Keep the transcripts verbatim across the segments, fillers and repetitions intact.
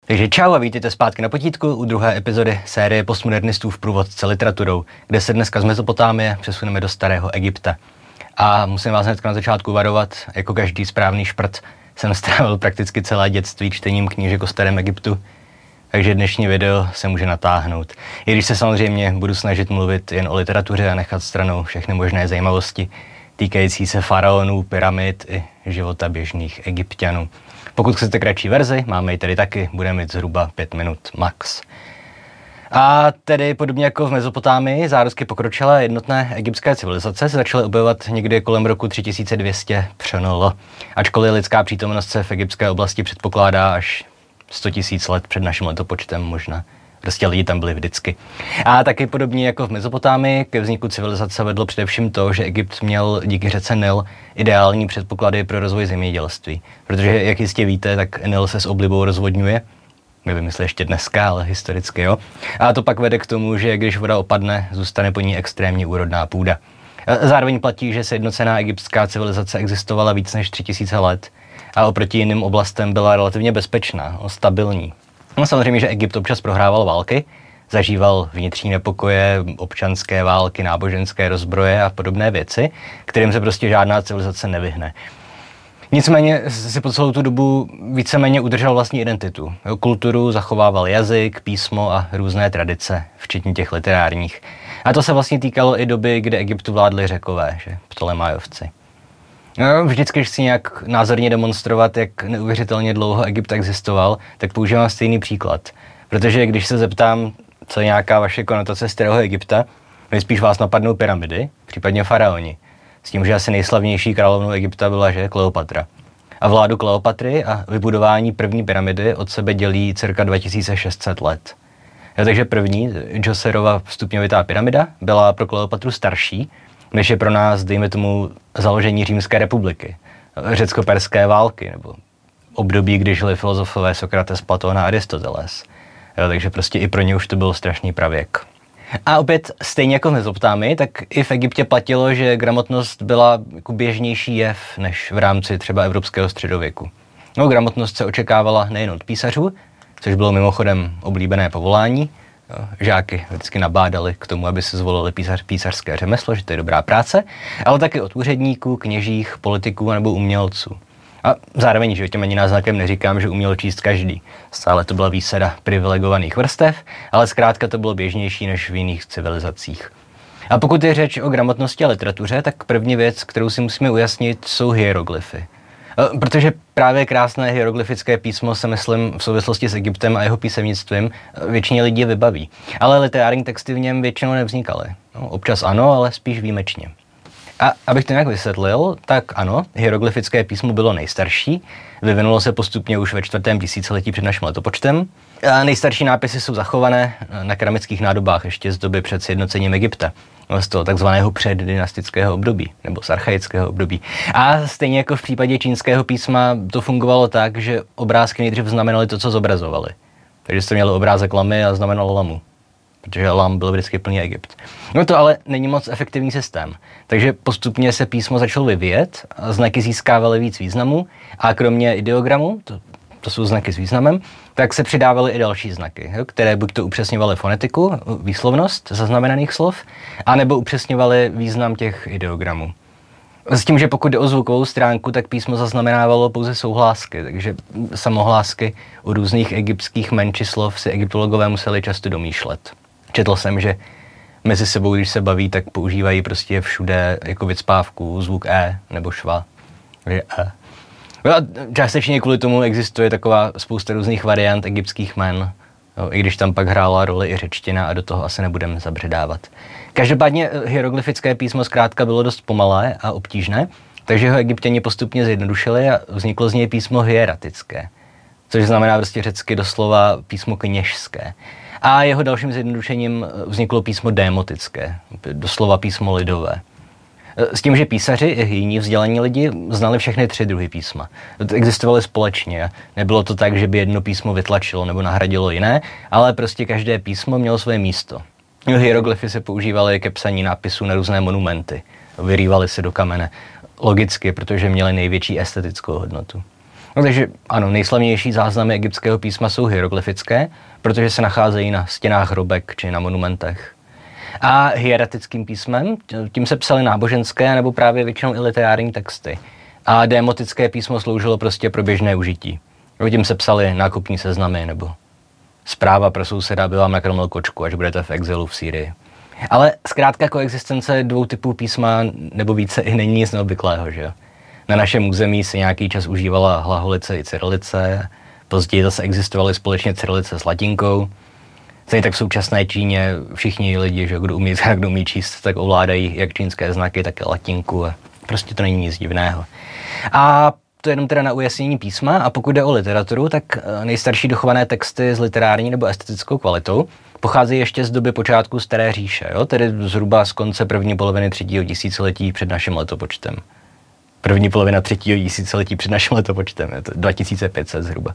Takže čau a vítejte zpátky na potítku u druhé epizody série postmodernistů v průvodce literaturou, kde se dneska z Mezopotámie přesuneme do starého Egypta. A musím vás hned na začátku varovat, jako každý správný šprt jsem strávil prakticky celé dětství čtením knížek o starém Egyptu, takže dnešní video se může natáhnout. I když se samozřejmě budu snažit mluvit jen o literatuře a nechat stranou všechny možné zajímavosti týkající se faraonů, pyramid i života běžných Egypťanů. Pokud chcete kratší verzi, máme ji tady taky, bude mít zhruba pět minut max. A tedy podobně jako v Mezopotámii, zárodky pokročilé jednotné egyptské civilizace se začaly objevovat někdy kolem roku tři tisíce dvě stě před námi, ačkoliv lidská přítomnost se v egyptské oblasti předpokládá až sto tisíc let před naším letopočtem možná. Prostě lidi tam byli vždycky. A taky podobně jako v Mezopotámii ke vzniku civilizace vedlo především to, že Egypt měl díky řece Nil ideální předpoklady pro rozvoj zemědělství. Protože, jak jistě víte, tak Nil se s oblibou rozvodňuje. Nevím, jestli ještě dneska, ale historicky, jo. A to pak vede k tomu, že když voda opadne, zůstane po ní extrémně úrodná půda. Zároveň platí, že sjednocená egyptská civilizace existovala víc než tři tisíce let a oproti jiným oblastem byla relativně bezpečná, stabilní. No samozřejmě, že Egypt občas prohrával války, zažíval vnitřní nepokoje, občanské války, náboženské rozbroje a podobné věci, kterým se prostě žádná civilizace nevyhne. Nicméně si po celou tu dobu víceméně udržel vlastní identitu. Kulturu, zachovával jazyk, písmo a různé tradice, včetně těch literárních. A to se vlastně týkalo i doby, kdy Egyptu vládli Řekové, že Ptolemajovci. No, vždycky, když chci nějak názorně demonstrovat, jak neuvěřitelně dlouho Egypt existoval, tak používám stejný příklad. Protože když se zeptám, co je nějaká vaše konotace starého Egypta, nejspíš vás napadnou pyramidy, případně faraoni. S tím, že asi nejslavnější královnou Egypta byla, že Kleopatra. A vládu Kleopatry a vybudování první pyramidy od sebe dělí cirka dva tisíce šest set let. Ja, takže první, Džoserova stupňovitá pyramida, byla pro Kleopatru starší, než je pro nás, dejme tomu, založení Římské republiky, řecko-perské války, nebo období, kdy žili filozofové Sokrates, Platón a Aristoteles. Jo, takže prostě i pro ně už to byl strašný pravěk. A opět, stejně jako v Mezopotámii, tak i v Egyptě platilo, že gramotnost byla jako běžnější jev, než v rámci třeba evropského středověku. No, gramotnost se očekávala nejen od písařů, což bylo mimochodem oblíbené povolání. Žáky vždycky nabádali k tomu, aby se zvolili písař, písařské řemeslo, že to je dobrá práce, ale taky od úředníků, kněžích, politiků nebo umělců. A zároveň, že těm ani náznakem neříkám, že uměl číst každý. Stále to byla výsada privilegovaných vrstev, ale zkrátka to bylo běžnější než v jiných civilizacích. A pokud je řeč o gramotnosti a literatuře, tak první věc, kterou si musíme ujasnit, jsou hieroglyfy. Protože právě krásné hieroglyfické písmo se, myslím, v souvislosti s Egyptem a jeho písemnictvím většině lidí vybaví. Ale literární texty v něm většinou nevznikaly. No, občas ano, ale spíš výjimečně. A abych to nějak vysvětlil, tak ano, hieroglyfické písmo bylo nejstarší, vyvinulo se postupně už ve čtvrtém tisíciletí před naším letopočtem. A nejstarší nápisy jsou zachované na keramických nádobách ještě z doby před sjednocením Egypta. Z toho takzvaného předdynastického období, nebo z archaického období. A stejně jako v případě čínského písma to fungovalo tak, že obrázky nejdřív znamenaly to, co zobrazovali. Takže jste měli obrázek lamy a znamenalo lamu. Protože lam byl vždycky plný Egypt. No to ale není moc efektivní systém. Takže postupně se písmo začalo vyvíjet, a znaky získávaly víc významu a kromě ideogramů, to, to jsou znaky s významem, tak se přidávaly i další znaky, jo, které buď to upřesňovaly fonetiku, výslovnost zaznamenaných slov, anebo upřesňovaly význam těch ideogramů. S tím, že pokud jde o zvukovou stránku, tak písmo zaznamenávalo pouze souhlásky, takže samohlásky u různých egyptských menšislov si egyptologové museli často domýšlet. Četl jsem, že mezi sebou, když se baví, tak používají prostě všude jako vycpávku zvuk E nebo šva. Takže E. A částečně kvůli tomu existuje taková spousta různých variant egyptských jmen, no, i když tam pak hrála roli i řečtina a do toho asi nebudeme zabředávat. Každopádně hieroglyfické písmo zkrátka bylo dost pomalé a obtížné, takže ho Egypťani postupně zjednodušili a vzniklo z něj písmo hieratické, což znamená prostě řecky doslova písmo kněžské. A jeho dalším zjednodušením vzniklo písmo démotické, doslova písmo lidové. S tím, že písaři i jiní vzdělaní lidi znali všechny tři druhy písma. Existovaly společně. Nebylo to tak, že by jedno písmo vytlačilo nebo nahradilo jiné, ale prostě každé písmo mělo své místo. Hieroglyfy se používaly ke psaní nápisů na různé monumenty. Vyrývaly se do kamene. Logicky, protože měly největší estetickou hodnotu. No takže ano, nejslavnější záznamy egyptského písma jsou hieroglyfické, protože se nacházejí na stěnách hrobek či na monumentech. A hieratickým písmem, tím se psaly náboženské nebo právě většinou i literární texty. A démotické písmo sloužilo prostě pro běžné užití. Tím se psaly nákupní seznamy nebo zpráva pro souseda, aby vám nakrmil kočku, až budete v exilu v Sýrii. Ale zkrátka koexistence dvou typů písma nebo více i není nic neobvyklého, že jo? Na našem území se nějaký čas užívala hlaholice i cyrilice, později zase existovaly společně cyrilice s latinkou. Stejně tak v současné Číně všichni lidi, že kdo umí, kdo umí číst, tak ovládají jak čínské znaky, tak i latinku. A prostě to není nic divného. A to jenom teda na ujasnění písma. A pokud jde o literaturu, tak nejstarší dochované texty s literární nebo estetickou kvalitou pocházejí ještě z doby počátku Staré říše, jo? Tedy zhruba z konce první poloviny třetího tisíciletí před naším letopočtem. První polovina třetího tisíciletí před naším letopočtem, je to dva tisíce pět set zhruba.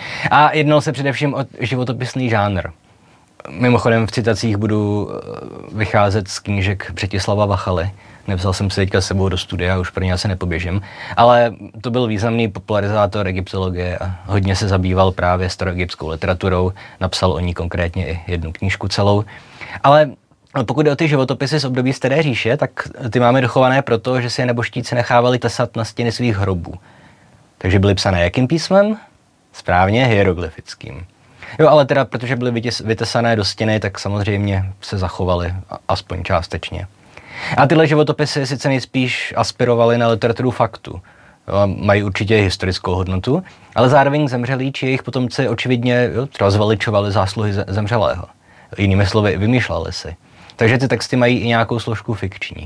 A jednalo se především o životopisný žánr. Mimochodem v citacích budu vycházet z knížek Břetislava Vachaly. Nepsal jsem si teďka s sebou do studia, už pro ně asi nepoběžím. Ale to byl významný popularizátor egyptologie a hodně se zabýval právě staroegyptskou literaturou. Napsal o ní konkrétně i jednu knížku celou. Ale pokud jde o ty životopisy z období Staré říše, tak ty máme dochované proto, že si je nebožtíci nechávali tesat na stěny svých hrobů. Takže byly psané jakým písmem? Správně, hieroglyfickým. Jo, ale teda, protože byly vytěs, vytesané do stěny, tak samozřejmě se zachovaly, aspoň částečně. A tyhle životopisy sice nejspíš aspirovaly na literaturu faktu. Jo, mají určitě historickou hodnotu, ale zároveň zemřelí či jejich potomci očividně jo, třeba zveličovali zásluhy zemřelého. Jinými slovy, vymýšleli si. Takže ty texty mají i nějakou složku fikční.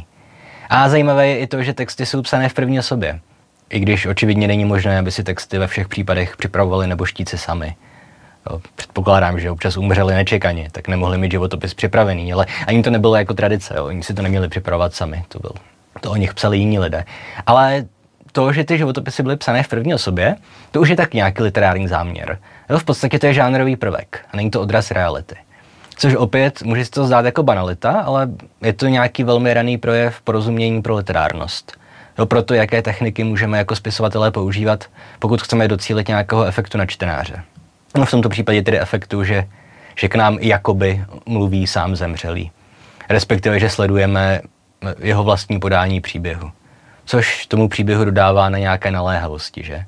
A zajímavé je i to, že texty jsou psané v první osobě. I když očividně není možné, aby si texty ve všech případech připravovali nebožtíci sami. Jo, předpokládám, že občas umřeli nečekaně, tak nemohli mít životopis připravený, ale ani to nebylo jako tradice, jo. Oni si to neměli připravovat sami, to, byl, to o nich psali jiní lidé. Ale to, že ty životopisy byly psané v první osobě, to už je tak nějaký literární záměr. Jo, v podstatě to je žánrový prvek a není to odraz reality. Což opět může se to zdát jako banalita, ale je to nějaký velmi raný projev porozumění pro literárnost. Jo, proto, jaké techniky můžeme jako spisovatelé používat, pokud chceme docílit nějakého efektu na čtenáře. No v tomto případě tedy efektu, že, že k nám jakoby mluví sám zemřelý. Respektive, že sledujeme jeho vlastní podání příběhu. Což tomu příběhu dodává na nějaké naléhavosti, že?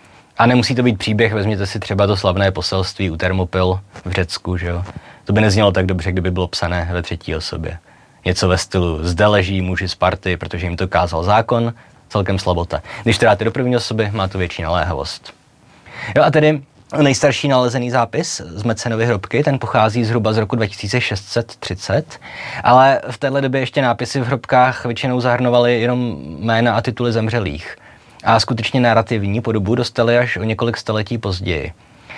A nemusí to být příběh, vezměte si třeba to slavné poselství u Termopyl v Řecku, že jo? To by neznělo tak dobře, kdyby bylo psané ve třetí osobě. Něco ve stylu zde leží muži Sparty, protože jim to kázal zákon, celkem slabota. Když to dáte do první osoby, má to větší naléhavost. Jo a tedy nejstarší nalezený zápis z Mecenovy hrobky, ten pochází zhruba z roku dva tisíce šest set třicet, ale v téhle době ještě nápisy v hrobkách většinou zahrnovaly jenom jména a tituly zemřelých. A skutečně narrativní podobu dostali až o několik století později.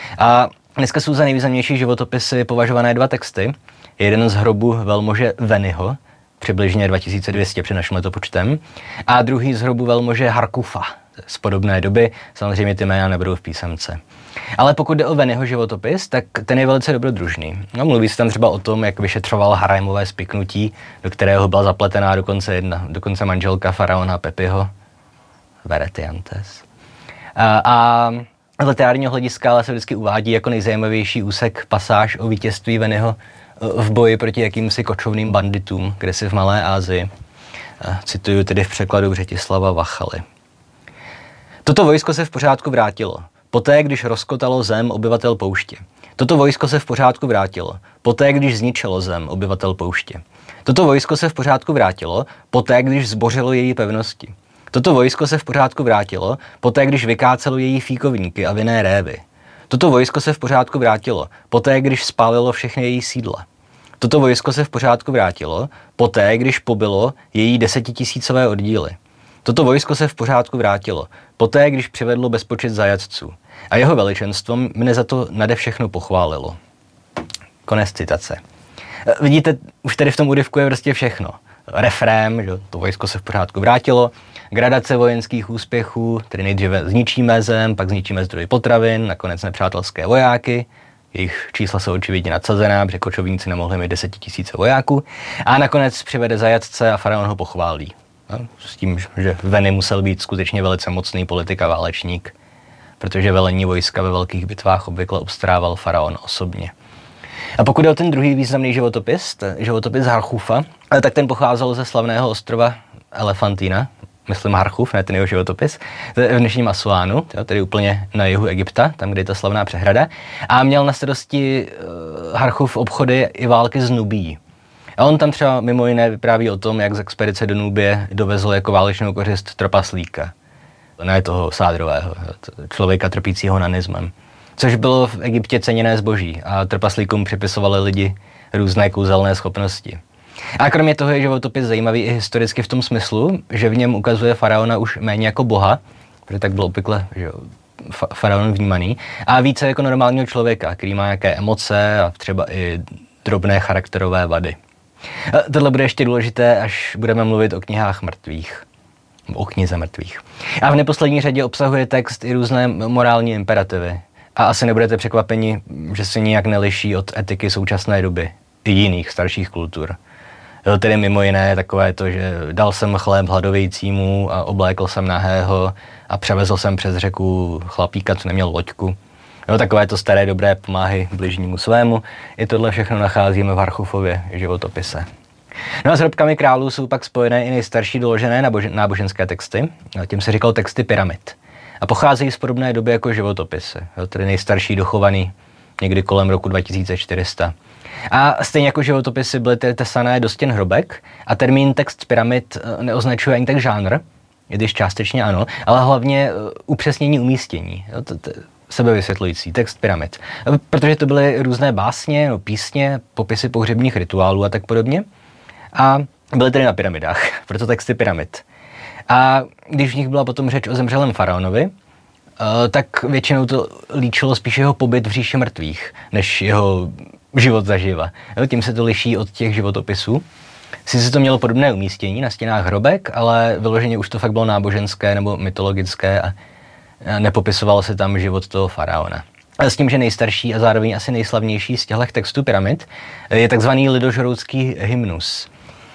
A dneska jsou za nejvýznamnější životopisy považované dva texty. Jeden z hrobu velmože Veniho, přibližně dva tisíce dvě stě před naším letopočtem, a druhý z hrobu velmože Harkufa z podobné doby. Samozřejmě ty jména nebudou v písemce. Ale pokud jde o Veniho životopis, tak ten je velice dobrodružný. No, mluví se tam třeba o tom, jak vyšetřoval harémové spiknutí, do kterého byla zapletená dokonce jedna, dokonce manželka faraona Pepiho, Veretiantes. A, a z literárního hlediska ale se vždycky uvádí jako nejzajímavější úsek pasáž o vítězství Veniho v boji proti jakýmsi kočovným banditům, kde si v Malé Asii. Cituju tedy v překladu Břetislava Vachaly. Toto vojsko se v pořádku vrátilo. Poté, když rozkotalo zem obyvatel pouště. Toto vojsko se v pořádku vrátilo. Poté, když zničilo zem obyvatel pouště. Toto vojsko se v pořádku vrátilo. Poté, když zbořilo její pevnosti. Toto vojsko se v pořádku vrátilo. Poté, když vykácelo její fíkovníky a vinné révy. Toto vojsko se v pořádku vrátilo. Poté, když spálilo všechny její sídla. Toto vojsko se v pořádku vrátilo. Poté, když pobilo její desetitisícové oddíly. Toto vojsko se v pořádku vrátilo. Poté, když přivedlo bezpočet zajatců. A jeho veličenstvo mne za to nade všechno pochválilo. Konec citace. Vidíte, už tady v tom úryvku je prostě všechno. Refrém, že to vojsko se v pořádku vrátilo, gradace vojenských úspěchů, tedy nejdříve zničíme zem, pak zničíme zdroje potravin, nakonec nepřátelské vojáky, jejich čísla jsou očividně nadsazená, protože kočovníci nemohli mít desetitisíce vojáků, a nakonec přivede zajatce a faraon ho pochválí. No, s tím, že Veni musel být skutečně velice mocný politik a válečník, protože velení vojska ve velkých bitvách obvykle obstarával faraon osobně. A pokud je o ten druhý významný životopis, životopis Harchufa, tak ten pocházel ze slavného ostrova Elefantina, myslím Harchuf, ne ten jeho životopis, v dnešním Asuánu, tedy úplně na jihu Egypta, tam, kde je ta slavná přehrada, a měl na starosti Harchuf obchody i války s Nubií. A on tam třeba mimo jiné vypráví o tom, jak z expedice do Nubie dovezl jako válečnou kořist trpaslíka. Ne toho sádrového, člověka trpícího nanismem. Což bylo v Egyptě ceněné zboží a trpaslíkům připisovali lidi různé kouzelné schopnosti. A kromě toho je životopis zajímavý i historicky v tom smyslu, že v něm ukazuje faraona už méně jako boha, protože tak byl obvykle že fa- faraon vnímaný, a více jako normálního člověka, který má nějaké emoce a třeba i drobné charakterové vady. A tohle bude ještě důležité, až budeme mluvit o knihách mrtvých. O knize mrtvých. A v neposlední řadě obsahuje text i různé morální imperativy. A asi nebudete překvapeni, že se nijak neliší od etiky současné doby i jiných starších kultur. Tedy mimo jiné takové to, že dal jsem chléb hladovějícímu a oblékl jsem nahého a převezl jsem přes řeku chlapíka, co neměl loďku. Jo, takové to staré dobré pomáhy bližnímu svému. I tohle všechno nacházíme v Harchufově životopise. No a s hrobkami králů jsou pak spojené i nejstarší doložené náboženské texty. Tím se říkal texty pyramid. A pocházejí z podobné doby jako životopisy. Jo, tedy nejstarší dochovaný někdy kolem roku dva tisíce čtyři sta. A stejně jako životopisy byly tedy tesané do stěn hrobek a termín text pyramid neoznačuje ani tak žánr, i když částečně ano, ale hlavně upřesnění umístění. Jo, to, to, sebevysvětlující text pyramid. Protože to byly různé básně, no, písně, popisy pohřebních rituálů a tak podobně. A byly tedy na pyramidách, proto texty pyramid. A když v nich byla potom řeč o zemřelém faraonovi, tak většinou to líčilo spíš jeho pobyt v říši mrtvých, než jeho život zaživa. Tím se to liší od těch životopisů. Sice to mělo podobné umístění na stěnách hrobek, ale vyloženě už to fakt bylo náboženské nebo mytologické a nepopisovalo se tam život toho faraona. A s tím, že nejstarší a zároveň asi nejslavnější z těchto textů pyramid je takzvaný lidožroucký hymnus.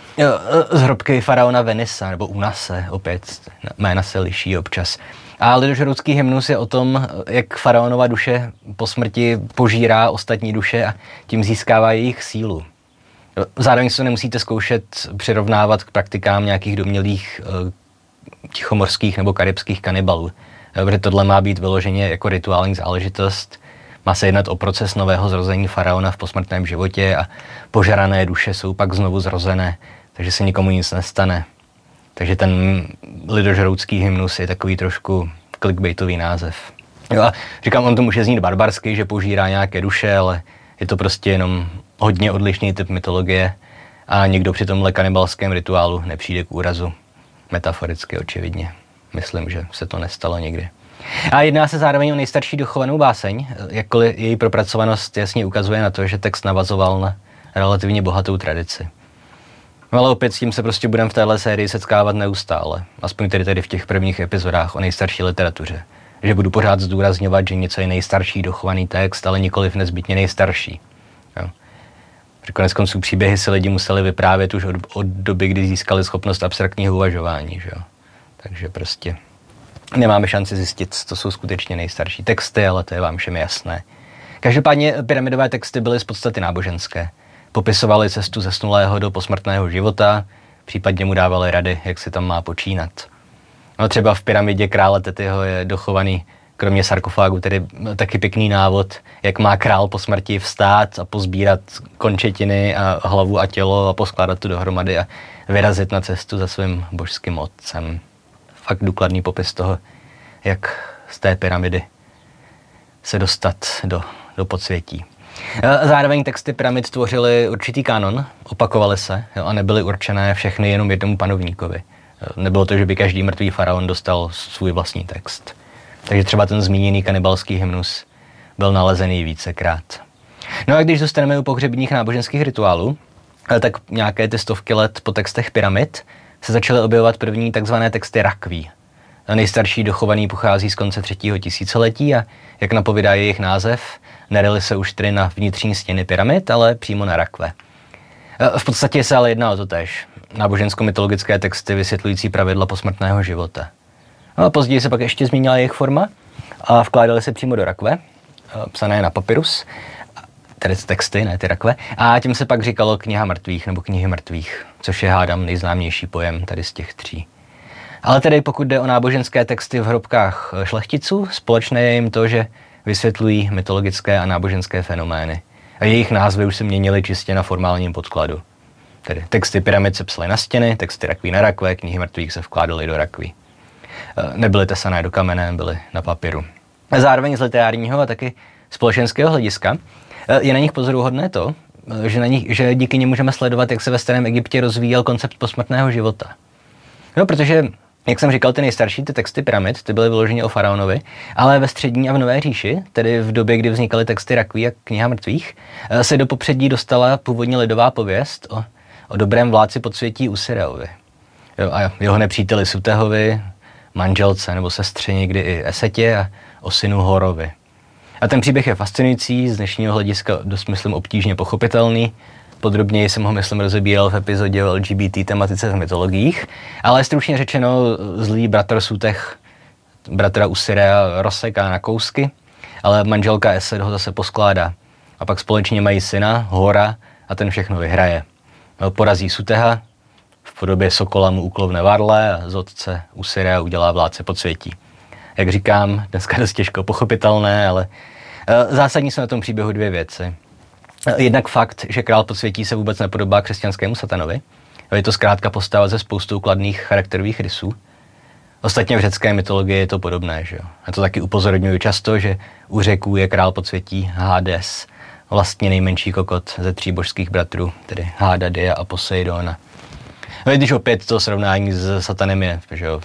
Z hrobky faraona Venisa, nebo Unase, opět jména se liší občas. A lidožroucký hymnus je o tom, jak faraonova duše po smrti požírá ostatní duše a tím získává jejich sílu. Zároveň se nemusíte zkoušet přirovnávat k praktikám nějakých domělých tichomorských nebo karibských kanibalů. Protože tohle má být vyloženě jako rituální záležitost. Má se jednat o proces nového zrození faraona v posmrtném životě a požarané duše jsou pak znovu zrozené, takže se nikomu nic nestane. Takže ten lidožroucký hymnus je takový trošku clickbaitový název. Jo a říkám, on to může znít barbarsky, že požírá nějaké duše, ale je to prostě jenom hodně odlišný typ mytologie a nikdo při tomhle kanibalském rituálu nepřijde k úrazu. Metaforicky očividně. Myslím, že se to nestalo nikdy. A jedná se zároveň o nejstarší dochovanou báseň, jakkoliv její propracovanost jasně ukazuje na to, že text navazoval na relativně bohatou tradici. No ale opět s tím se prostě budeme v téhle sérii setkávat neustále, aspoň tedy tady v těch prvních epizodách o nejstarší literatuře. Že budu pořád zdůrazňovat, že něco je nejstarší dochovaný text, ale nikoliv nezbytně nejstarší. Jo. Konec konců příběhy si lidi museli vyprávět už od, od doby, kdy získali schopnost abstraktního uvažování. Že jo. Takže prostě nemáme šanci zjistit, co jsou skutečně nejstarší texty, ale to je vám všem jasné. Každopádně pyramidové texty byly z podstaty náboženské. Popisovaly cestu zesnulého do posmrtného života, případně mu dávali rady, jak si tam má počínat. No třeba v pyramidě krále Tetiho je dochovaný, kromě sarkofágu, tedy taky pěkný návod, jak má král po smrti vstát a pozbírat končetiny a hlavu a tělo a poskládat to dohromady a vyrazit na cestu za svým božským otcem. Fakt důkladný popis toho, jak z té pyramidy se dostat do, do podsvětí. Zároveň texty pyramid tvořily určitý kanon, opakovaly se jo, a nebyly určené všechny jenom jednomu panovníkovi. Nebylo to, že by každý mrtvý faraon dostal svůj vlastní text. Takže třeba ten zmíněný kanibalský hymnus byl nalezený vícekrát. No a když zůstaneme u pohřebních náboženských rituálů, tak nějaké ty stovky let po textech pyramid se začaly objevovat první takzvané texty rakví. Nejstarší dochovaný pochází z konce třetího tisíciletí a jak napovídá jejich název, neryly se už tedy na vnitřní stěny pyramid, ale přímo na rakve. V podstatě se ale jedná o to též. Nábožensko-mytologické texty vysvětlující pravidla posmrtného života. No a později se pak ještě změnila jejich forma a vkládaly se přímo do rakve, psané na papyrus, tedy texty, ne ty rakve, a tím se pak říkalo kniha mrtvých nebo knihy mrtvých, což je, hádám, nejznámější pojem tady z těch tří. Ale tedy pokud jde o náboženské texty v hrobkách šlechticů, společné je jim to, že vysvětlují mytologické a náboženské fenomény. A jejich názvy už se měnily čistě na formálním podkladu. Tedy texty pyramid se psaly na stěny, texty rakví na rakve, knihy mrtvých se vkládaly do rakví. Nebyly tesané do kamene, byly na papíru. A zároveň z literárního a taky společenského hlediska je na nich pozoruhodné to, že, na nich, že díky nim můžeme sledovat, jak se ve starém Egyptě rozvíjel koncept posmrtného života. No, protože, jak jsem říkal, ty nejstarší, ty texty pyramid, ty byly vyloženě o faraonovi, ale ve střední a v Nové říši, tedy v době, kdy vznikaly texty rakví a kniha mrtvých, se do popředí dostala původní lidová pověst o, o dobrém vládci podsvětí Usireovi. Jo, a jeho nepříteli Sutehovi, manželce nebo sestře někdy i Esetě a o synu Horovi. A ten příběh je fascinující, z dnešního hlediska dost, myslím, obtížně pochopitelný. Podrobněji jsem ho, myslím, rozebíral v epizodě o L G B T tematice v mytologiích, ale stručně řečeno zlý bratr Sutech bratra Usirea rozseká na kousky, ale manželka Eset ho zase poskládá. A pak společně mají syna, Hora, a ten všechno vyhraje. Porazí Suteha, v podobě sokola mu uklovne varle a z otce Usirea udělá vládce podsvětí. Jak říkám, dneska dost těžko pochopitelné, ale zásadní jsou na tom příběhu dvě věci. Jednak fakt, že král podsvětí se vůbec nepodobá křesťanskému satanovi. Je to zkrátka postava ze spoustou kladných charakterových rysů. Ostatně v řecké mytologii je to podobné, že jo. A to taky upozorňuji často, že u Řeků je král podsvětí Hades, vlastně nejmenší kokot ze tří božských bratrů, tedy Háda, Dia a Poseidona. No, když opět to srovnání s satanem je, že jo,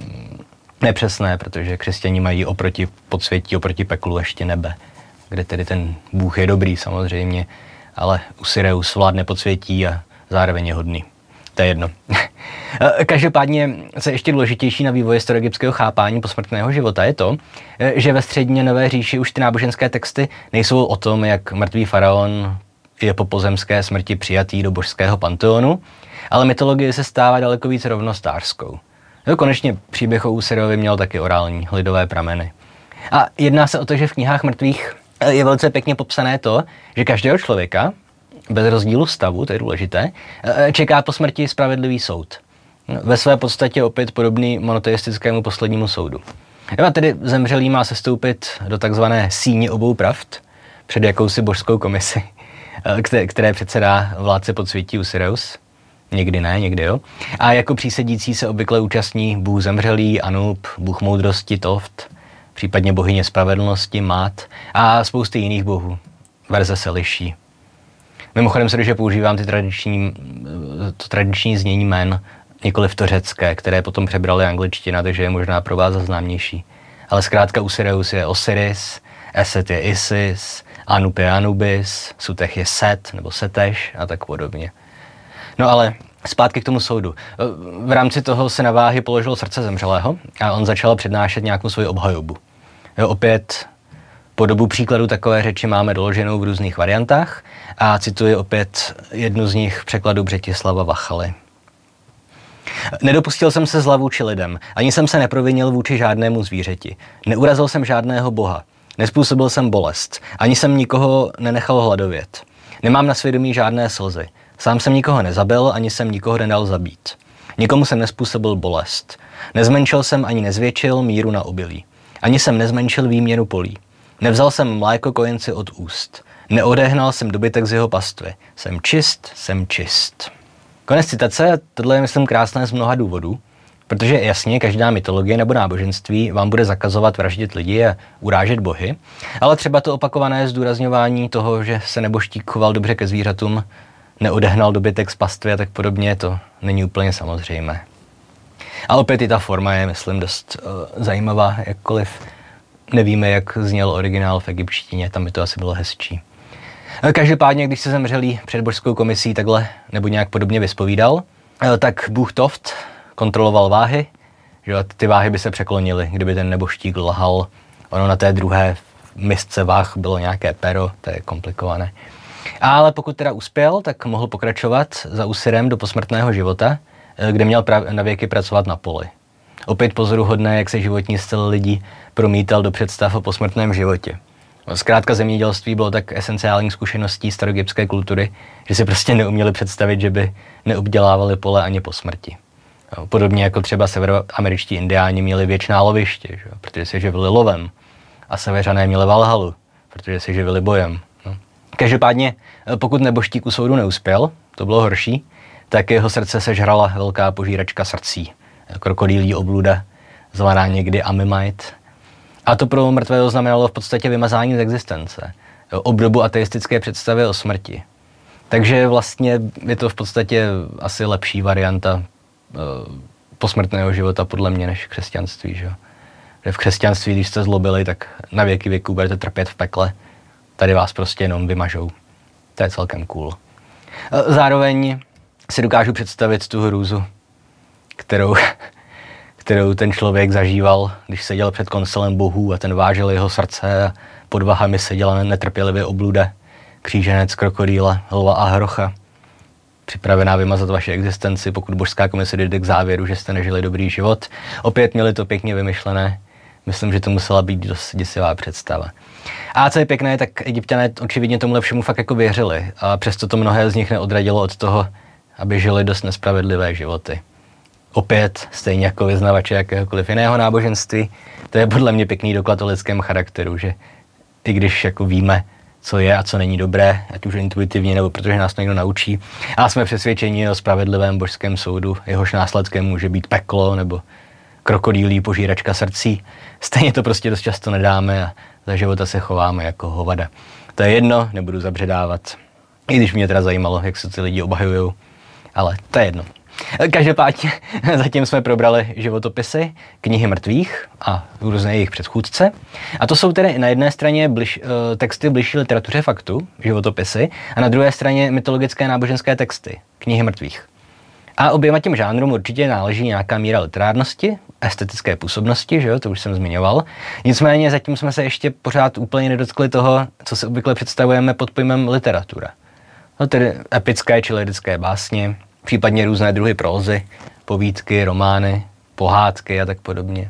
nepřesné, protože křesťani mají oproti podsvětí, oproti peklu ještě nebe, kde tedy ten Bůh je dobrý samozřejmě, ale Usireus vládne podsvětí a zároveň je hodný. To je jedno. Každopádně se ještě důležitější na vývoji staroegyptského chápání posmrtného života je to, že ve střední a Nové říši už ty náboženské texty nejsou o tom, jak mrtvý faraon je po pozemské smrti přijatý do božského panteonu, ale mytologie se stává daleko víc rovnostářskou. No, konečně příběh o Usireovi měl taky orální, lidové prameny. A jedná se o to, že v knihách mrtvých je velice pěkně popsané to, že každého člověka, bez rozdílu stavu, to je důležité, čeká po smrti spravedlivý soud. Ve své podstatě opět podobný monoteistickému poslednímu soudu. A tedy zemřelý má sestoupit do takzvané síně obou pravd před jakousi božskou komisi, které předsedá vládce podsvětí Usireus. Někdy ne, někdy jo. A jako přísedící se obvykle účastní bůh zemřelý, Anub, bůh moudrosti, Toft, případně bohyně spravedlnosti, Mát a spousty jiných bohů. Verze se liší. Mimochodem se, že používám ty tradiční, to tradiční znění jmen, nikoliv to řecké, které potom přebrali angličtina, takže je možná pro vás známější. Ale zkrátka Usireus je Osiris, Eset je Isis, Anub je Anubis, Sutech je Set nebo Seteš a tak podobně. No ale zpátky k tomu soudu. V rámci toho se na váhy položilo srdce zemřelého a on začal přednášet nějakou svoji obhajobu. Jo, opět podobu příkladu takové řeči máme doloženou v různých variantách a cituji opět jednu z nich v překladu Břetislava Vachaly. Nedopustil jsem se zla vůči lidem, ani jsem se neprovinil vůči žádnému zvířeti. Neurazil jsem žádného boha. Nespůsobil jsem bolest, ani jsem nikoho nenechal hladovět. Nemám na svědomí žádné slzy. Sám jsem nikoho nezabil, ani jsem nikoho nedal zabít. Nikomu jsem nespůsobil bolest. Nezmenšil jsem ani nezvětšil míru na obilí. Ani jsem nezmenšil výměru polí. Nevzal jsem mléko kojenci od úst. Neodehnal jsem dobytek z jeho pastvy. Jsem čist, jsem čist. Konec citace, tohle je, myslím, krásné z mnoha důvodů, protože jasně každá mytologie nebo náboženství vám bude zakazovat vraždit lidi a urážet bohy, ale třeba to opakované zdůrazňování toho, že se nebožtík choval dobře ke zvířatům, neodehnal dobytek z pastvy a tak podobně, to není úplně samozřejmé. A opět i ta forma je, myslím, dost uh, zajímavá, jakkoliv nevíme, jak zněl originál v egyptštině, tam by to asi bylo hezčí. Každopádně, když se zemřelý před božskou komisí takhle nebo nějak podobně vyspovídal, tak bůh Toft kontroloval váhy, že ty váhy by se překlonily, kdyby ten nebožtík lhal. Ono na té druhé misce váh bylo nějaké pero, to je komplikované. Ale pokud teda uspěl, tak mohl pokračovat za Usirem do posmrtného života, kde měl na věky pracovat na poli. Opět pozoruhodné, jak se životní styl lidí promítal do představ o posmrtném životě. Zkrátka zemědělství bylo tak esenciální zkušeností staroegyptské kultury, že si prostě neuměli představit, že by neobdělávali pole ani po smrti. Podobně jako třeba severoameričtí indiáni měli věčná loviště, že? Protože se živili lovem. A severané měli Valhalu, protože se živili bojem. No. Každopádně, pokud nebožtík u soudu neuspěl, to bylo horší, tak jeho srdce sežrala velká požíračka srdcí. Krokodýlí obluda, zvaná někdy Amimite. A to pro mrtvého znamenalo v podstatě vymazání z existence. Obdobu ateistické představy o smrti. Takže vlastně je to v podstatě asi lepší varianta uh, posmrtného života podle mě než křesťanství. Že? Že v křesťanství, když jste zlobili, tak na věky věků budete trpět v pekle. Tady vás prostě jenom vymažou. To je celkem cool. Zároveň si dokážu představit tu hrůzu, kterou, kterou ten člověk zažíval, když seděl před konsolem bohů a ten vážil jeho srdce a pod vahami seděla netrpělivě obluda, kříženec, krokodýla, lva a hrocha, připravená vymazat vaši existenci, pokud božská komise dojde k závěru, že jste nežili dobrý život. Opět měli to pěkně vymyšlené. Myslím, že to musela být dost děsivá představa. A co je pěkné, tak Egypťané očividně tomuhle všemu fakt jako věřili. A přesto to mnohé z nich neodradilo od toho, aby žili dost nespravedlivé životy. Opět, stejně jako vyznavače jakéhokoliv jiného náboženství, to je podle mě pěkný doklad o lidském charakteru, že i když jako víme, co je a co není dobré, ať už intuitivně, nebo protože nás někdo naučí, a jsme přesvědčeni o spravedlivém božském soudu, jehož následkem může být peklo nebo krokodýlí požíračka srdcí, stejně to prostě dost často nedáme a za života se chováme jako hovada. To je jedno, nebudu zabředávat, i když mě teda zajímalo, jak se ty lidi obhajujou, ale to je jedno. Každopádně zatím jsme probrali životopisy, knihy mrtvých a různé jejich předchůdce. A to jsou tedy na jedné straně bliž, texty bližší literatuře faktu, životopisy, a na druhé straně mytologické náboženské texty, knihy mrtvých. A oběma těm žánrům určitě náleží nějaká míra literárnosti, estetické působnosti, že jo, to už jsem zmiňoval. Nicméně zatím jsme se ještě pořád úplně nedotkli toho, co si obvykle představujeme pod pojmem literatura. No tedy epické či lirické básně, případně různé druhy prózy, povídky, romány, pohádky a tak podobně.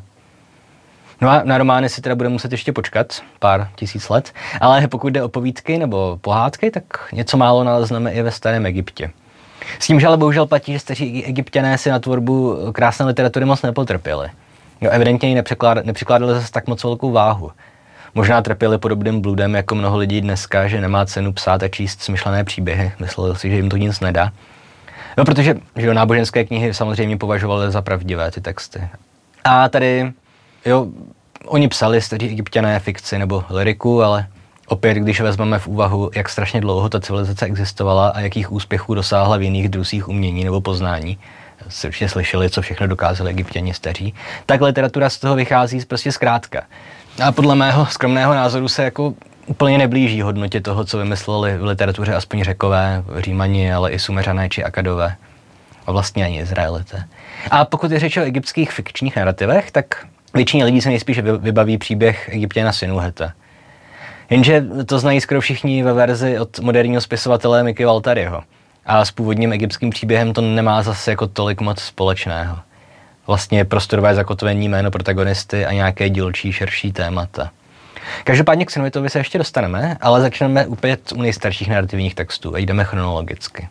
No a na romány si teda budeme muset ještě počkat pár tisíc let, ale pokud jde o povídky nebo pohádky, tak něco málo nalezneme i ve starém Egyptě. S tím, že ale bohužel platí, že staří Egypťané si na tvorbu krásné literatury moc nepotrpěli. Jo, evidentně ji nepřikládali zase tak moc velkou váhu. Možná trpěli podobným bludem jako mnoho lidí dneska, že nemá cenu psát a číst smyšlené příběhy. Mysleli si, že jim to nic nedá. No, protože že náboženské knihy samozřejmě považovali za pravdivé ty texty. A tady, jo, oni psali, staří Egypťané, fikci nebo lyriku, ale opět, když vezmeme v úvahu, jak strašně dlouho ta civilizace existovala a jakých úspěchů dosáhla v jiných druzích umění nebo poznání, si určitě slyšeli, co všechno dokázali Egypťani staří, tak literatura z toho vychází prostě zkrátka. A podle mého skromného názoru se jako úplně neblíží hodnotě toho, co vymysleli v literatuře aspoň Řekové, Římani, ale i Sumeřané či Akadové. A vlastně ani Izraelité. A pokud je řeč o egyptských fikčních narrativech, tak většině lidí se nejspíš vybaví příběh Egyptěna Sinuheta. Jenže to znají skoro všichni ve verzi od moderního spisovatele Mickey Valtariho. A s původním egyptským příběhem to nemá zase jako tolik moc společného. Vlastně prostorové zakotvení jméno protagonisty a nějaké dílčí, širší témata. Každopádně k Sinuhetovi se ještě dostaneme, ale začneme opět u nejstarších narrativních textů a jdeme chronologicky.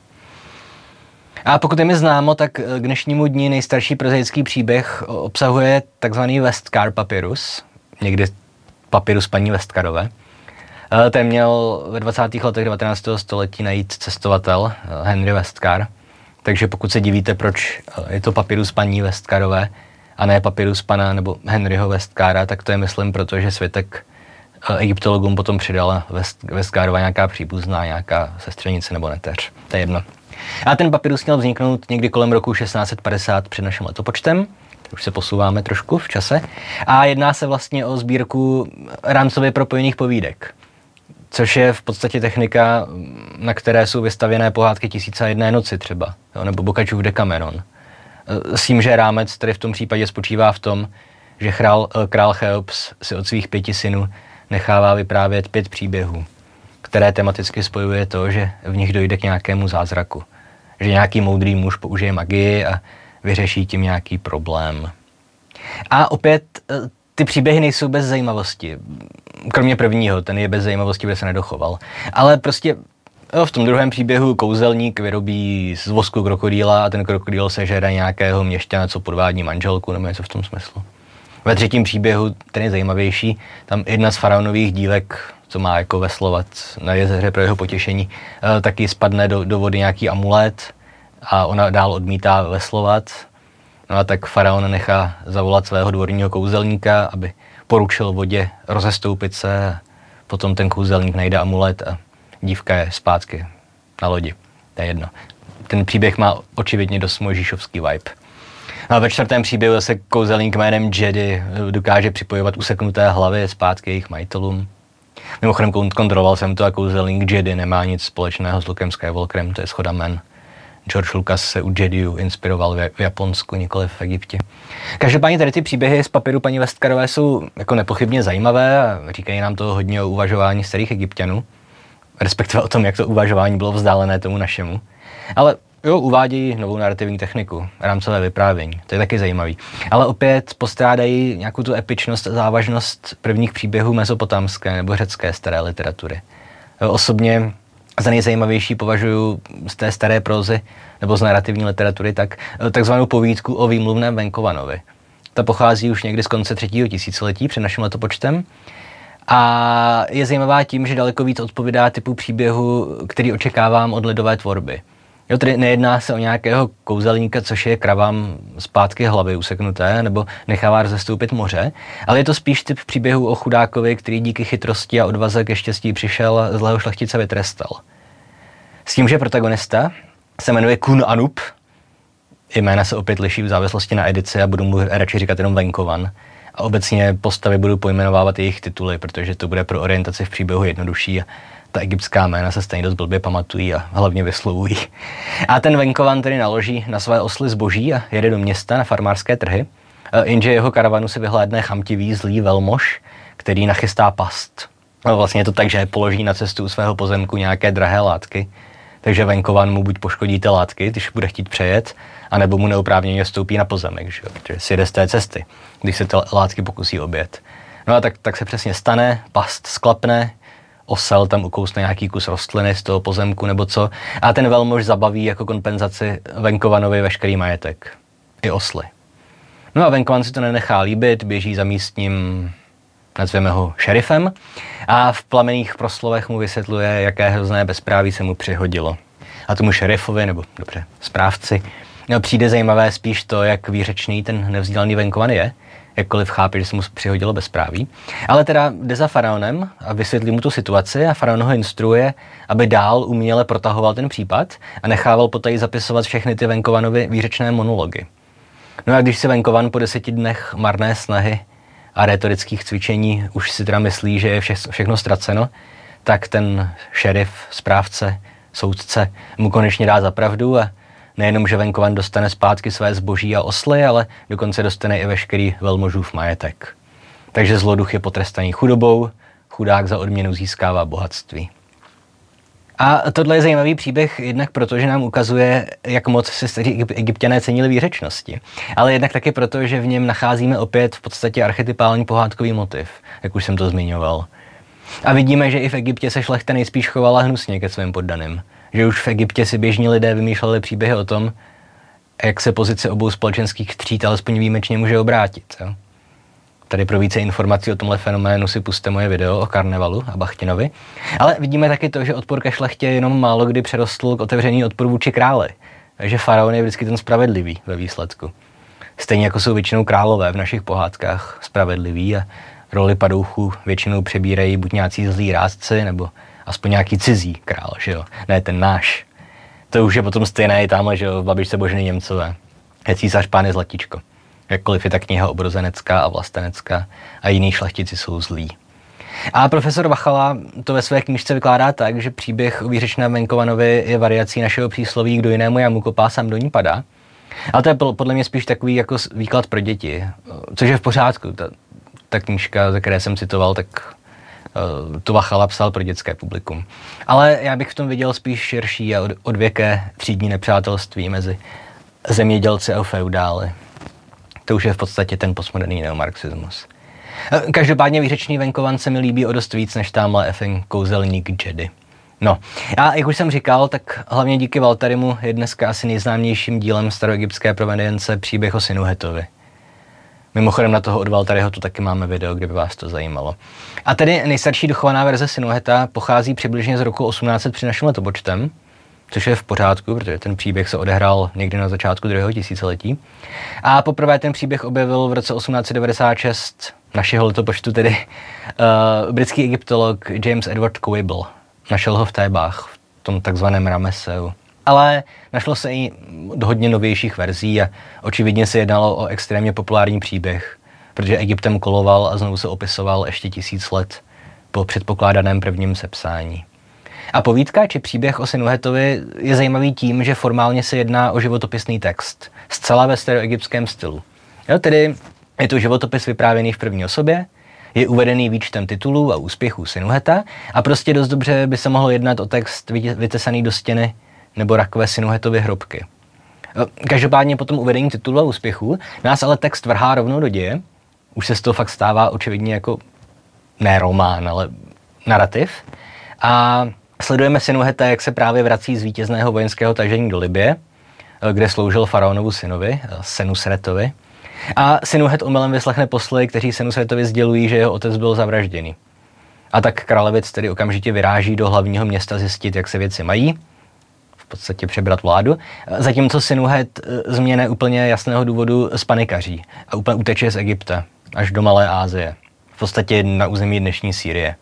A pokud je mi známo, tak k dnešnímu dni nejstarší prozaický příběh obsahuje takzvaný Westcar papyrus, někdy papyrus paní Westcarové. Ten měl ve dvacátých letech devatenáctého století najít cestovatel Henry Westcar. Takže pokud se divíte, proč je to papyrus paní Westcarové a ne papyrus pana nebo Henryho Westcara, tak to je, myslím, protože světek egyptologům potom přidala Westcarova nějaká příbuzná, nějaká sestřenice nebo neteř. To je jedno. A ten papyrus měl vzniknout někdy kolem roku šestnáct set padesát před naším letopočtem. Už se posouváme trošku v čase. A jedná se vlastně o sbírku rámcově propojených povídek. Což je v podstatě technika, na které jsou vystavěné pohádky Tisíce a jedné noci třeba, jo, nebo Boccacciův Decameron. S tím, že rámec tady v tom případě spočívá v tom, že král, král Cheops si od svých pěti synů nechává vyprávět pět příběhů, které tematicky spojuje to, že v nich dojde k nějakému zázraku. Že nějaký moudrý muž použije magii a vyřeší tím nějaký problém. A opět ty příběhy nejsou bez zajímavosti. Kromě prvního, ten je bez zajímavosti, protože se nedochoval. Ale prostě jo, v tom druhém příběhu kouzelník vyrobí z vosku krokodýla a ten krokodýl sežere nějakého měšťana, co podvádí manželku, nebo něco v tom smyslu. Ve třetím příběhu, ten je zajímavější, tam jedna z faraonových dívek, co má jako veslovat na jezeře pro jeho potěšení, taky spadne do, do vody nějaký amulet a ona dál odmítá veslovat. No a tak faraon nechá zavolat svého dvorního kouzelníka, aby poručil vodě rozestoupit se. Potom ten kouzelník najde amulet a dívka je zpátky na lodi. To je jedno. Ten příběh má očividně dost mojžíšovský vibe. No a ve čtvrtém příběhu se kouzelník jménem Jedi dokáže připojovat useknuté hlavy zpátky jejich majitelům. Mimochodem kontroloval jsem to a kouzelník Jedi nemá nic společného s Lukem Skywalkerem, to je shoda men. George Lucas se u Jediů inspiroval v Japonsku, nikoli v Egyptě. Každopádně tady ty příběhy z papíru paní Westkarové jsou jako nepochybně zajímavé a říkají nám to hodně o uvažování starých Egypťanů, respektive o tom, jak to uvažování bylo vzdálené tomu našemu. Ale jo, uvádějí novou narrativní techniku, rámcové vyprávění, to je taky zajímavý. Ale opět postrádají nějakou tu epičnost a závažnost prvních příběhů mezopotámské nebo řecké staré literatury. Osobně za nejzajímavější považuji z té staré prózy nebo z narrativní literatury tak takzvanou povídku o výmluvném Venkovanovi. Ta pochází už někdy z konce třetího tisíciletí před naším letopočtem a je zajímavá tím, že daleko víc odpovídá typu příběhu, který očekávám od lidové tvorby. Jo, tedy nejedná se o nějakého kouzelníka, což je kravám zpátky hlavy useknuté, nebo nechává rozestoupit moře, ale je to spíš typ příběhu o chudákovi, který díky chytrosti a odvaze ke štěstí přišel a zlého šlechtice vytrestal. S tím, že protagonista se jmenuje Kun Anup, jména se opět liší v závislosti na edici a budu mu radši říkat jenom Venkovan. A obecně postavy budu pojmenovávat jejich tituly, protože to bude pro orientaci v příběhu jednodušší a ta egyptská jména se stejně dost blbě pamatují a hlavně vyslovují. A ten Venkovan tedy naloží na své osly zboží a jede do města na farmářské trhy, jenže jeho karavanu si vyhlédne chamtivý zlý velmož, který nachystá past. No vlastně je to tak, že položí na cestu svého pozemku nějaké drahé látky, takže Venkovan mu buď poškodí ty látky, když bude chtít přejet, anebo mu neoprávněně vstoupí na pozemek, že? Protože si jde z té cesty, když se ty látky pokusí objet. No a tak, tak se přesně stane, past sklapne, osel tam ukousne nějaký kus rostliny z toho pozemku nebo co a ten velmož zabaví jako kompenzaci Venkovanovi veškerý majetek. I osly. No a Venkovan si to nenechá líbit, běží za místním, nazveme ho šerifem, a v plamenných proslovech mu vysvětluje, jaké hrozné bezpráví se mu přihodilo. A tomu šerifovi, nebo dobře, správci, no, přijde zajímavé spíš to, jak výřečný ten nevzdělaný Venkovan je, jakkoliv chápe, že se mu přihodilo bezpráví. Ale teda jde za faraonem a vysvětlí mu tu situaci a faraon ho instruuje, aby dál uměle protahoval ten případ a nechával potají zapisovat všechny ty Venkovanovy výřečné monology. No a když si Venkovan po deseti dnech marné snahy a rétorických cvičení už si teda myslí, že je vše, všechno ztraceno, tak ten šerif, správce, soudce mu konečně dá za pravdu a nejenom, že Venkovan dostane zpátky své zboží a osly, ale dokonce dostane i veškerý velmožův majetek. Takže zloduch je potrestaný chudobou, chudák za odměnu získává bohatství. A tohle je zajímavý příběh jednak proto, že nám ukazuje, jak moc si staří Egypťané cenili výřečnosti. Ale jednak taky proto, že v něm nacházíme opět v podstatě archetypální pohádkový motiv, jak už jsem to zmiňoval. A vidíme, že i v Egyptě se šlechta nejspíš chovala hnusně ke svým poddaným. Že už v Egyptě si běžní lidé vymýšleli příběhy o tom, jak se pozice obou společenských tříd alespoň výjimečně může obrátit. Jo? Tady pro více informací o tomhle fenoménu si puste moje video o karnevalu a Bachtinovi. Ale vidíme taky to, že odpor ke šlechtě jenom málo kdy přerostl k otevření odporu vůči králi. Takže faraon je vždycky ten spravedlivý ve výsledku. Stejně jako jsou většinou králové v našich pohádkách spravedliví a roli padouchů většinou přebírají buď nějací zlí rádci, nebo aspoň nějaký cizí král, že jo, ne ten náš. To už je potom stejné i tamhle, že jo, v Babičce Boženy Němcové. Je císař pán je zlatíčko. Jakkoliv je ta kniha obrozenecká a vlastenecká a jiní šlechtici jsou zlí. A profesor Vachala to ve své knížce vykládá tak, že příběh o výřečném Venkovanovi je variací našeho přísloví kdo jinému jamu kopá, sám do ní padá. Ale to je podle mě spíš takový jako výklad pro děti, což je v pořádku. Ta, ta knížka, ze které jsem citoval, tak uh, to Vachala psal pro dětské publikum. Ale já bych v tom viděl spíš širší a od, odvěké třídní nepřátelství mezi zemědělci a feudály. To už je v podstatě ten postmoderní neomarxismus. Každopádně výřečný venkovan se mi líbí o dost víc než tamhle effing kouzelník Jedi. No, a jak už jsem říkal, tak hlavně díky Valtarimu je dneska asi nejznámějším dílem staroegyptské provenience příběh o Sinuhetovi. Mimochodem na toho od Valtariho tu taky máme video, kdyby vás to zajímalo. A tedy nejstarší dochovaná verze Sinuheta pochází přibližně z roku osmnáct set před naším letopočtem, což je v pořádku, protože ten příběh se odehrál někdy na začátku druhého tisíciletí. A poprvé ten příběh objevil v roce osmnáct set devadesát šest našeho letopočtu, tedy uh, britský egyptolog James Edward Coable. Našel ho v Thébách, v tom takzvaném Rameseu. Ale našlo se i do hodně novějších verzí a očividně se jednalo o extrémně populární příběh, protože Egyptem koloval a znovu se opisoval ještě tisíc let po předpokládaném prvním sepsání. A povídka či příběh o Sinuhetovi je zajímavý tím, že formálně se jedná o životopisný text, zcela ve staroegyptském stylu. Jo, tedy je to životopis vyprávěný v první osobě, je uvedený výčtem titulů a úspěchů Sinuheta a prostě dost dobře by se mohlo jednat o text vytesaný do stěny nebo rakve Sinuhetovy hrobky. Každopádně po tom uvedení titulů a úspěchů nás ale text vrhá rovnou do děje. Už se z toho fakt stává očividně jako ne román, ale narrativ. A sledujeme Sinuheta, jak se právě vrací z vítězného vojenského tažení do Libye, kde sloužil faraonovu synovi, Senusretovi. A Sinuhet omylem vyslechne posly, kteří Senusretovi sdělují, že jeho otec byl zavražděný. A tak králevec tedy okamžitě vyráží do hlavního města zjistit, jak se věci mají, v podstatě přebrat vládu, zatímco Sinuhet z mě neúplně jasného důvodu spanikaří a úplně uteče z Egypta až do Malé Asie, v podstatě na území dnešní Sýrie.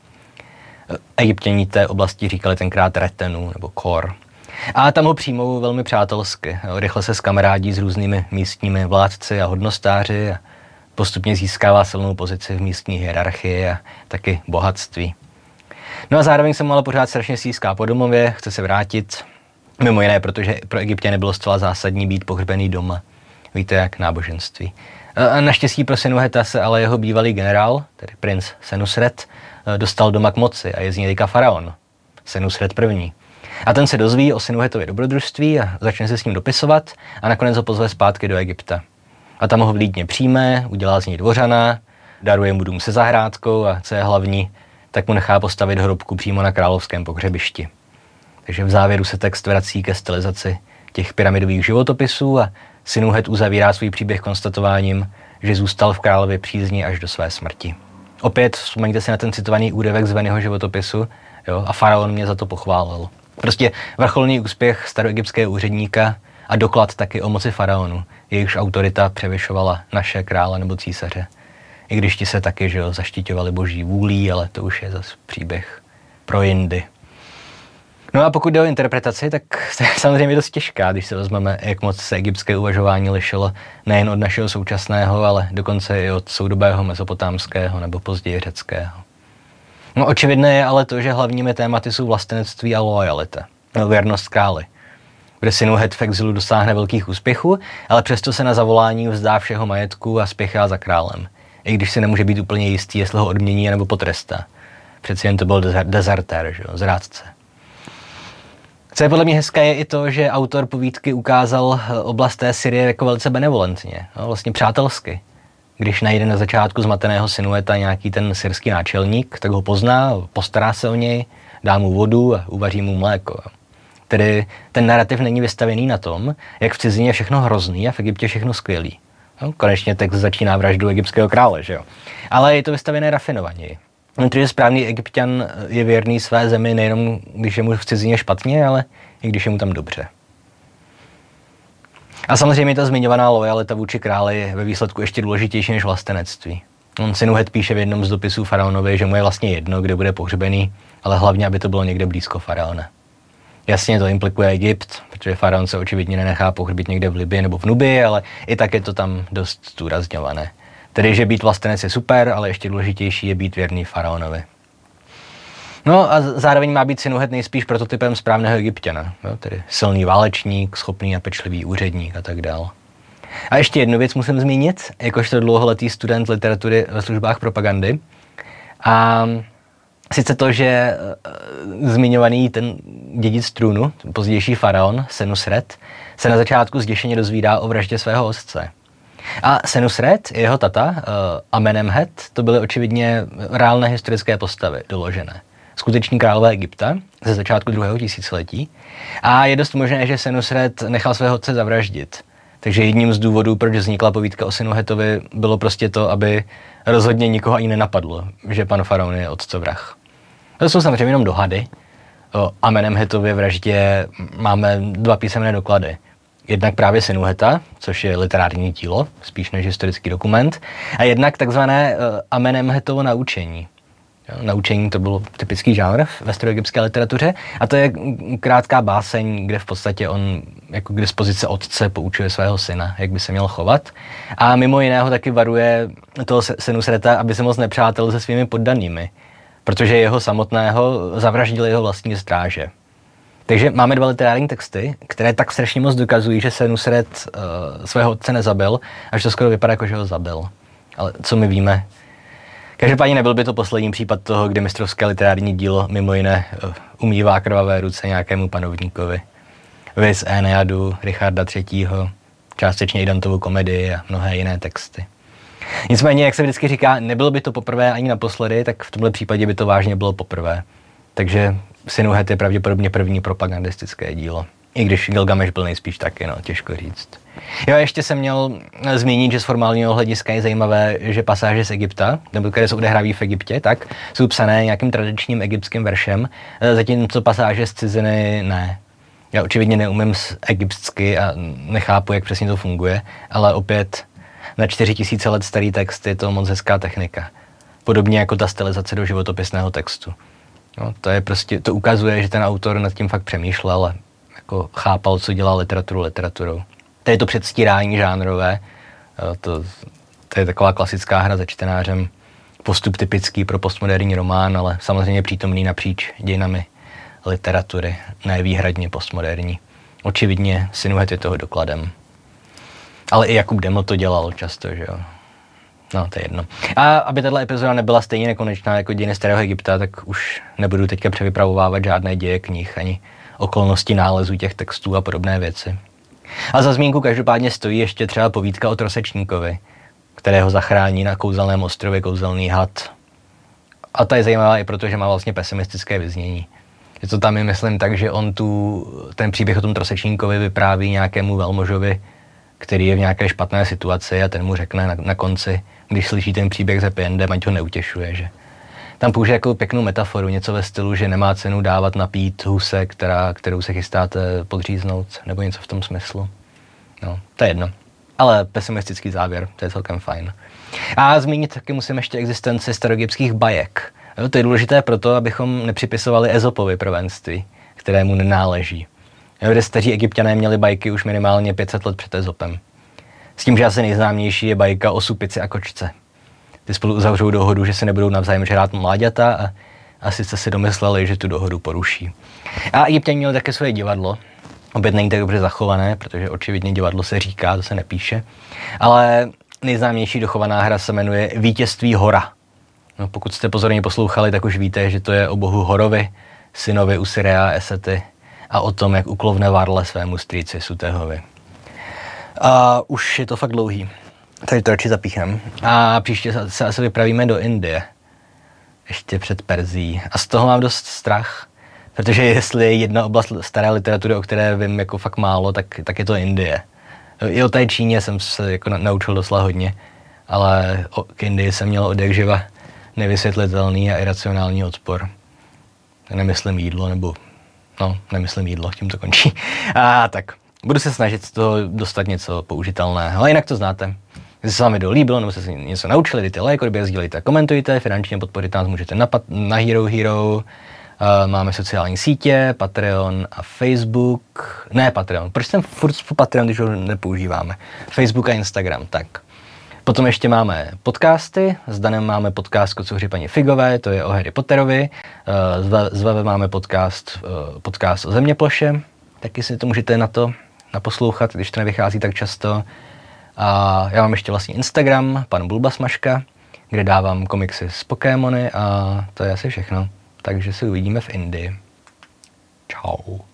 Egyptěni té oblasti říkali tenkrát Retenu nebo Kor. A tam ho přijmou velmi přátelsky. Rychle se skamarádí s různými místními vládci a hodnostáři a postupně získává silnou pozici v místní hierarchii a taky bohatství. No a zároveň se mu ale pořád strašně stýská po domově, chce se vrátit. Mimo jiné, protože pro Egyptěny bylo zcela zásadní být pohřbený doma. Víte, jak náboženství. A naštěstí pro Sinuheta se ale jeho bývalý generál, tedy princ Senusret, dostal doma k moci a je z něj teďka faraon, Senusret první. A ten se dozví o Sinuhetově dobrodružství a začne se s ním dopisovat a nakonec ho pozve zpátky do Egypta. A tam ho vlídně přijme, udělá z něj dvořana, daruje mu dům se zahrádkou a co je hlavní, tak mu nechá postavit hrobku přímo na královském pohřebišti. Takže v závěru se text vrací ke stylizaci těch pyramidových životopisů a Sinuhet uzavírá svůj příběh konstatováním, že zůstal v králově přízni až do své smrti. Opět vzpomeňte si na ten citovaný úryvek z Veniho životopisu, jo, a faraon mě za to pochválil. Prostě vrcholný úspěch staroegyptského úředníka a doklad taky o moci faraonu, jejichž autorita převyšovala naše krále nebo císaře. I když ti se taky, že jo, zaštiťovali boží vůlí, ale to už je zase příběh pro jindy. No a pokud jde o interpretaci, tak to je samozřejmě dost těžká, když se vezmeme, jak moc se egyptské uvažování lišilo nejen od našeho současného, ale dokonce i od soudobého mezopotámského nebo později řeckého. No očividné je ale to, že hlavními tématy jsou vlastenectví a loajalita, no, věrnost králi, kde Sinuhet v exilu dosáhne velkých úspěchů, ale přesto se na zavolání vzdá všeho majetku a spěchá za králem, i když si nemůže být úplně jistý, jestli ho odmění nebo potrestá. Přeci jen to byl dezertér, že jo, zrádce. Co je podle mě hezké, je i to, že autor povídky ukázal oblast té Syrie jako velice benevolentně, no, vlastně přátelsky. Když najde na začátku zmateného Sinuheta nějaký ten syrský náčelník, tak ho pozná, postará se o něj, dá mu vodu a uvaří mu mléko. Tedy ten narrativ není vystavěný na tom, jak v cizině je všechno hrozný a v Egyptě všechno skvělý. No, konečně text začíná vraždu egyptského krále, že jo. Ale je to vystavené rafinovaněji. Protože správný Egypťan je věrný své zemi nejenom, když je mu v cizině špatně, ale i když je mu tam dobře. A samozřejmě ta zmiňovaná loajalita vůči králi je ve výsledku ještě důležitější než vlastenectví. On Sinuhet píše v jednom z dopisů faraonovi, že mu je vlastně jedno, kde bude pohřbený, ale hlavně, aby to bylo někde blízko faraona. Jasně to implikuje Egypt, protože faraon se očividně nenechá pohřbit někde v Libii nebo v Nubii, ale i tak je to tam dost zdůrazňované. Tedy, že být vlastenec je super, ale ještě důležitější je být věrný faraonovi. No a zároveň má být Sinuhet nejspíš prototypem správného Egypťana, jo, tedy silný válečník, schopný a pečlivý úředník a tak dál. A ještě jednu věc musím zmínit, jakožto dlouholetý student literatury ve službách propagandy. A sice to, že zmiňovaný ten dědic trůnu, pozdější faraon Senusret, se na začátku zděšeně dozvídá o vraždě svého otce. A Senusret, jeho tata, uh, Amenemhet, to byly očividně reálné historické postavy doložené. Skuteční králové Egypta ze začátku druhého tisíciletí. A je dost možné, že Senusret nechal svého otce zavraždit. Takže jedním z důvodů, proč vznikla povídka o Senuhetovi, bylo prostě to, aby rozhodně nikoho ani nenapadlo, že pan faraon je otcovrah. To jsou samozřejmě jenom dohady. O Amenemhetově vraždě máme dva písemné doklady. Jednak právě Senuheta, což je literární dílo, spíš než historický dokument, a jednak takzvané Amenemhetovo naučení. Naučení to byl typický žánr ve staroegyptské literatuře a to je krátká báseň, kde v podstatě on jako k dispozici otce poučuje svého syna, jak by se měl chovat. A mimo jiného taky varuje toho Senusreta, aby se moc nepřátel se svými poddanými, protože jeho samotného zavraždili jeho vlastní stráže. Takže máme dva literární texty, které tak strašně moc dokazují, že Senusret uh, svého otce nezabil, až to skoro vypadá jako, že ho zabil. Ale co my víme? Každopádně nebyl by to poslední případ toho, kdy mistrovské literární dílo mimo jiné uh, umývá krvavé ruce nějakému panovníkovi. Viz Eneadu, Richarda třetího, částečně i Dantovu komedii a mnohé jiné texty. Nicméně, jak se vždycky říká, nebylo by to poprvé ani naposledy, tak v tomhle případě by to vážně bylo poprvé. Takže Senuhet je pravděpodobně první propagandistické dílo. I když Gilgameš byl nejspíš taky, no, těžko říct. Jo, ještě jsem měl zmínit, že z formálního hlediska je zajímavé, že pasáže z Egypta, nebo které se odehrávají v Egyptě, tak jsou psané nějakým tradičním egyptským veršem, zatímco pasáže z ciziny ne. Já očividně neumím egyptsky a nechápu, jak přesně to funguje, ale opět na čtyři tisíce let starý text je to moc hezká technika. Podobně jako ta stylizace do životopisného textu. No, to je prostě, to ukazuje, že ten autor nad tím fakt přemýšlel a jako chápal, co dělá literaturu literaturou. To je to předstírání žánrové, to, to je taková klasická hra za čtenářem, postup typický pro postmoderní román, ale samozřejmě přítomný napříč dějinami literatury, ne výhradně postmoderní. Očividně Senuhet je toho dokladem. Ale i Jakub Deml to dělal často, že jo. No, to je jedno. A aby tato epizoda nebyla stejně nekonečná jako dějiny starého Egypta, tak už nebudu teďka převypravovávat žádné děje knih, ani okolnosti nálezů těch textů a podobné věci. A za zmínku každopádně stojí ještě třeba povídka o Trosečníkovi, kterého zachrání na kouzelném ostrově kouzelný had. A ta je zajímavá i proto, že má vlastně pesimistické vyznění. Je to tam, myslím, tak, že on tu, ten příběh o tom Trosečníkovi vypráví nějakému velmožovi, který je v nějaké špatné situaci a ten mu řekne na, na konci, když slyší ten příběh s happy endem, ať ho neutěšuje, že tam použije jako pěknou metaforu, něco ve stylu, že nemá cenu dávat napít huse, která, kterou se chystáte podříznout, nebo něco v tom smyslu. No, to je jedno. Ale pesimistický závěr, to je celkem fajn. A zmínit taky musím ještě existenci staroegyptských bajek. Jo, to je důležité proto, abychom nepřipisovali Ezopovi prvenství, kterému nenáleží. Jo, kde staří Egypťané měli bajky už minimálně pět set let před Ezopem. S tím, že asi nejznámější je bajka o supici a kočce. Ty spolu uzavřou dohodu, že se nebudou navzájem žrát mláďata a, a sice si domysleli, že tu dohodu poruší. A Egypťané měli také svoje divadlo. Opět není tak dobře zachované, protože očividně divadlo se říká, to se nepíše. Ale nejznámější dochovaná hra se jmenuje Vítězství hora. No, pokud jste pozorně poslouchali, tak už víte, že to je o bohu Horovi, synovi Usirea a Esety a o tom, jak uklovne varle svému strýci Sutehovi. A už je to fakt dlouhý. Tady to radši zapíchem. A příště se asi vypravíme do Indie. Ještě před Perzií. A z toho mám dost strach. Protože jestli je jedna oblast staré literatury, o které vím jako fakt málo, tak, tak je to Indie. I o té Číně jsem se jako naučil doslova hodně. Ale o, k Indii jsem měl odjakživa nevysvětlitelný a iracionální odpor. Nemyslím jídlo, nebo... No, nemyslím jídlo, tím to končí. A tak, budu se snažit z toho dostat něco použitelného. Ale jinak to znáte. Jestli se vám video líbilo, nebo jste se něco naučili, dejte like, odběr, sdílejte, komentujte, finančně podporit nás můžete na, pat- na Hero Hero, uh, máme sociální sítě, Patreon a Facebook, ne Patreon, proč jsem furt Patreon, když ho nepoužíváme, Facebook a Instagram, tak. Potom ještě máme podcasty, s Danem máme podcast Kocouři paní Figové, to je o Harry Potterovi, uh, s Veve máme podcast, uh, podcast o Zeměploše, taky si to můžete na to naposlouchat, když to nevychází tak často. A já mám ještě vlastně Instagram, pan Bulbasmaška, kde dávám komiksy z Pokémony a to je asi všechno. Takže se uvidíme v Indii. Čau.